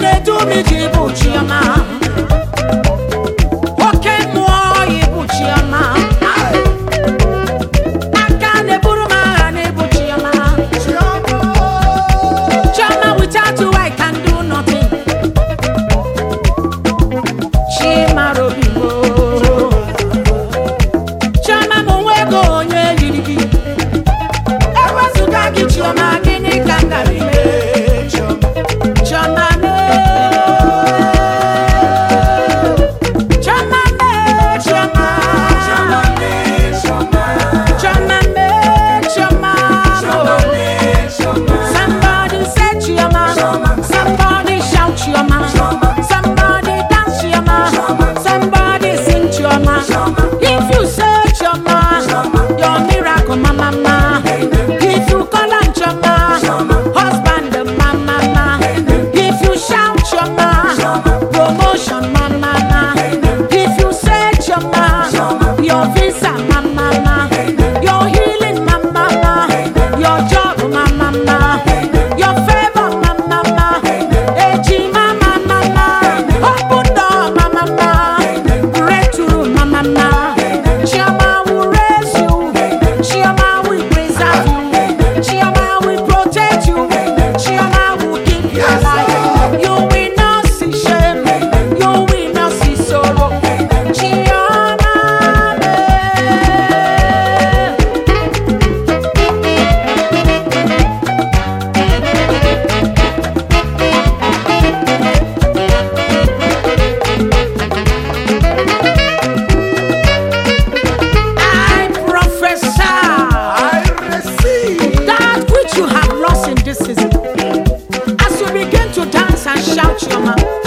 Edu mi jibu chioma. Oke mo ibu chioma. Akane buruma ibu chioma. Chioma, without you I can do nothing. Chima robimo. Chioma mo wego onye yirigi. Ewa sugagi chioma gini kangari me. Chioma me. Chioma me. Chioma. Chioma me. Chioma. Chioma me. Chioma. Chioma me. Chioma. Somebody say Chioma. Somebody shout Chioma. Somebody dance Chioma. Somebody sing Chioma. If you say Chioma, your miracle mama. If you call on Chioma, husband mama. If you shout Chioma, promotion mama. If you say Chioma, your visa mama. Your healing mama. Your job mama. Your favor mama. Eji mama. Open door mama. Breakthrough mama. Chioma will raise you. Chioma will preserve you. Chioma will protect you. Chioma will keep you alive. You will not see shame. You will not see sorrow. Chioma. I prophesy I receive. that which you have lost in this season. As you begin to dance and shout, Chioma,